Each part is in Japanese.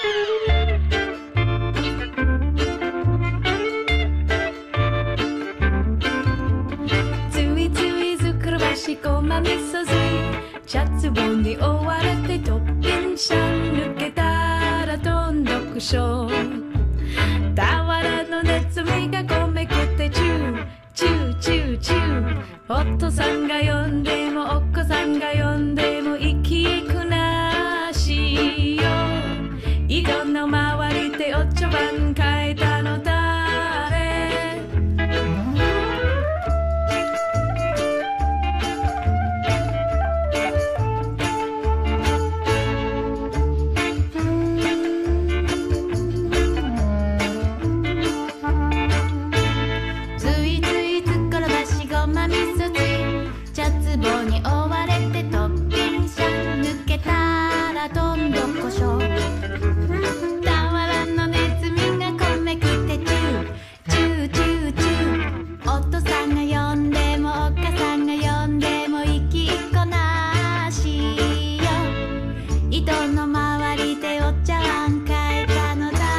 ごまみそ汁茶壺に覆われてトッピンシャン抜けたらどんどくしょ俵の熱味がごめくってチューチューチューチューお父さんが呼んでもお子さんが呼んでも生きくなしよ井戸の周りでお茶碗変えたの誰壺に覆われてトッピンシャン抜けたらどんどこしょ俵のネズミがこめくってチューチューチューチューお父さんが呼んでもお母さんが呼んでも生きっこなしよ井戸の周りでお茶碗変えたの誰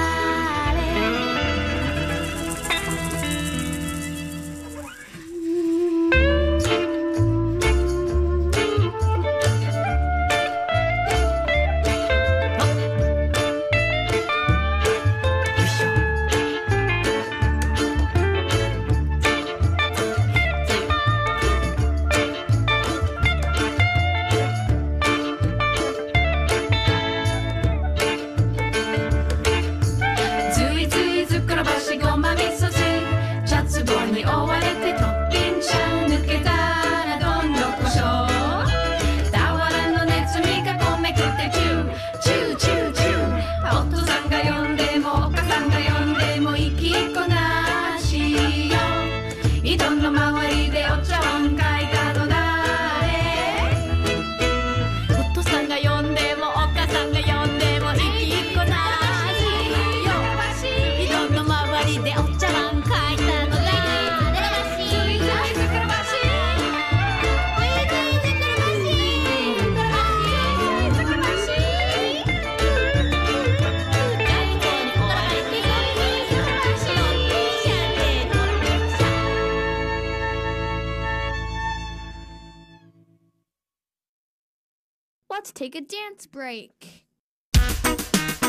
に覆われてトッピンシャン抜けたらどんどこしょ俵のネズミがこめくってチューチューチューチューお父さんが呼んでもお母さんが呼んでも生きっこなしよ井戸の周りでお茶碗変えたの誰お父さんが呼んでもお母さんが呼んでも生きっこなしよ井戸の周りでお茶碗変えたの誰 Let's take a dance break.